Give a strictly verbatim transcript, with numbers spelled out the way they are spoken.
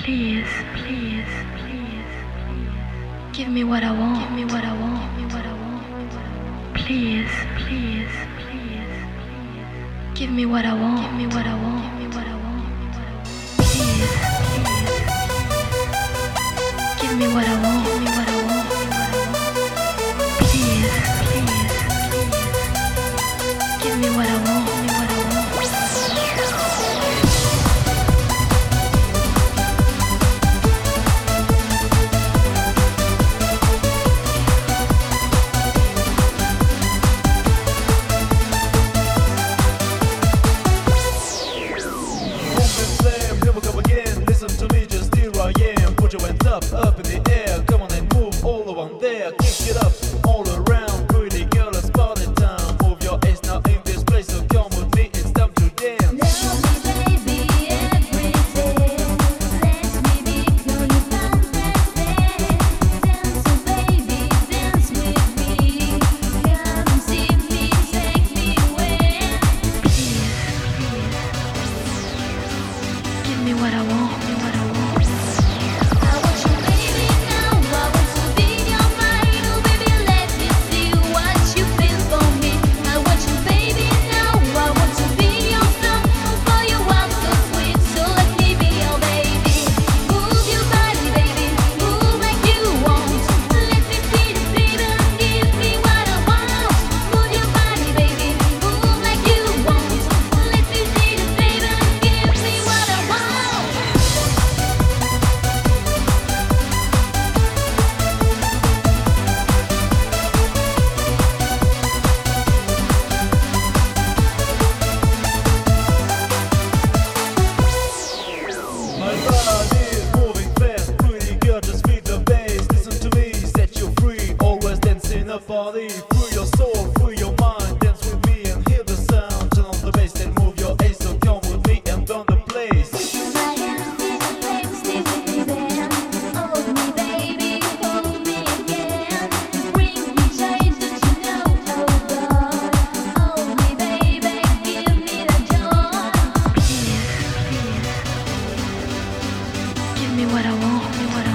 Please, please, please. Give me what I want. Give me what I want. Give me what I want. Please, please, please. Give me what I want. Give me what I want. Give me what I want. Please, please. Give me what I want. Give me what I want. Please, please, please. Give me what I want. Give me what I want. Up in the air, come on and move all around there. Kick it up all around, pretty girl, let's party time. Move your ass now in this place, so come with me, it's time to dance. Love me, baby, everything. Let me become your fantasy. Dance, oh baby, dance with me. Come see me, take me away. Please, please. Give me what I want. Give me what I want. Party, free your soul, free your mind, dance with me and hear the sound. Turn on the bass and move your ace, so come with me and down the place. My hands in the place, stay with me then. Hold me, baby, hold me again. Bring me joy, don't you know, oh God. Hold me, baby, give me the joy. Please, please. Give me what I want. Give me what I want.